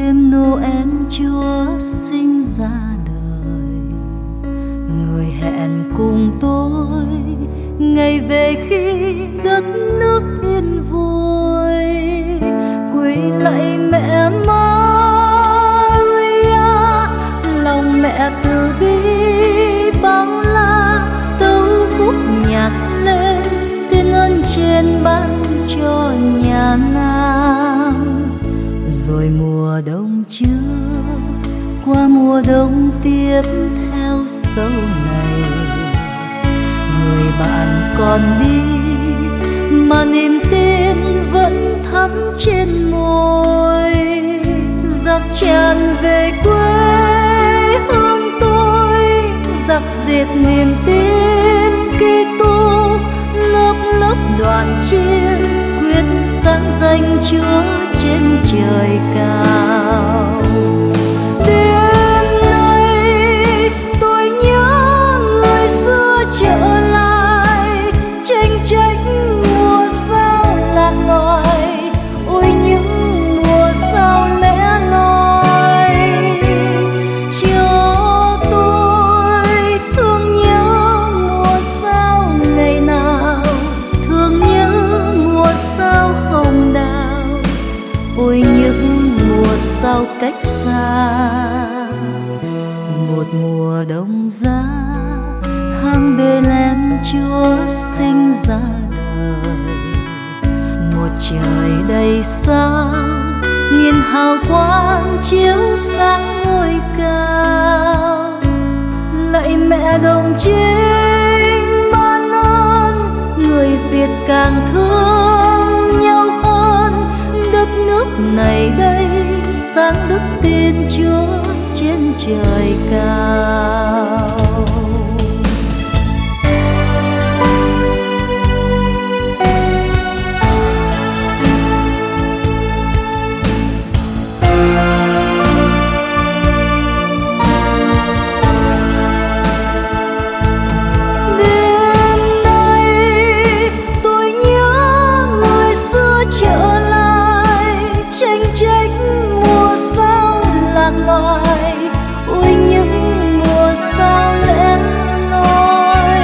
đêm Noel Chúa sinh ra đời, người hẹn cùng tôi ngày về khi đất nước yên vui. Quỳ lạy mẹ Maria, lòng mẹ từ bi bao la, tấu khúc nhạc lên xin ơn trên ban cho nhà Nam. Rồi mùa đông trước qua mùa đông tiếp theo sau này, người bạn còn đi mà niềm tin vẫn thắm trên môi. Giặc tràn về quê hương tôi, giặc diệt niềm tin Kitô. Lớp lớp đoàn chiên quyết sáng danh Chúa trên trời cao. Đêm nay tôi nhớ người xưa trở lại, tranh trách mùa sao lạc loài. Ôi những mùa sao lẻ loi, cho tôi thương nhớ mùa sao ngày nào, thương nhớ mùa sao hồng đào. Ôi những mùa sao cách xa, một mùa đông giá hang Bethlehem Chúa sinh ra đời. Một trời đầy sao nghìn hào quang chiếu sáng ngôi cao. Lạy mẹ đồng trinh ban ơn, người Việt càng thương nhau hơn. Đất nước này đây sáng đức tin Chúa trên trời cao. Ôi những mùa sao lẻ loi,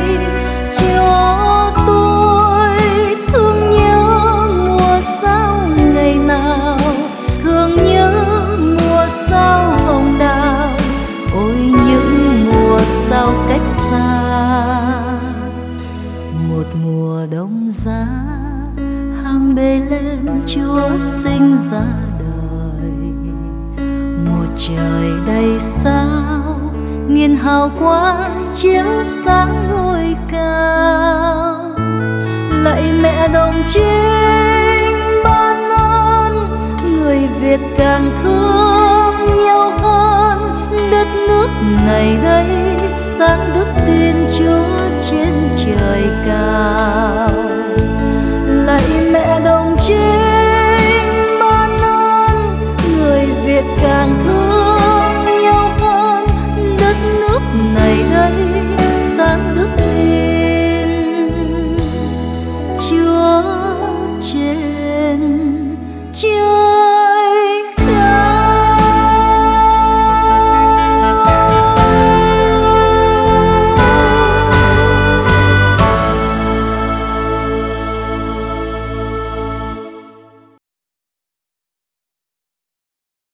cho tôi thương nhớ mùa sao ngày nào, thương nhớ mùa sao hồng đào. Ôi những mùa sao cách xa, một mùa đông giá hang Bethlehem Chúa sinh ra đời. Một trời đầy sao nghìn hào quang chiếu sáng ngôi cao. Lạy mẹ đồng trinh ban ơn, người Việt càng thương nhau hơn. Đất nước này đây sáng đức tin Chúa trên trời cao.